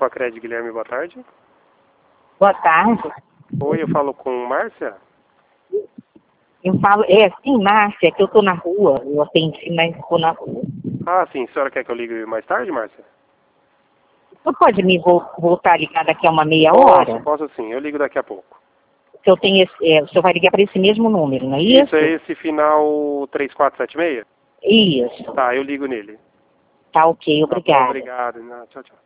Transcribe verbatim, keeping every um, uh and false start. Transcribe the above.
Facred, Guilherme, boa tarde. Boa tarde. Oi, eu falo com Márcia? Eu falo, é, sim, Márcia, que eu tô na rua, eu atendi, mas tô na rua. Ah, sim, a senhora quer que eu ligue mais tarde, Márcia? Você pode me vo voltar a ligar daqui a uma meia Posso, hora? posso sim, eu ligo daqui a pouco. Se eu tenho esse, é, o senhor vai ligar para esse mesmo número, não é isso? Isso é esse final três quatro sete seis? Isso. Tá, eu ligo nele. Tá ok, Tá bom, obrigada. obrigado. Tchau, tchau.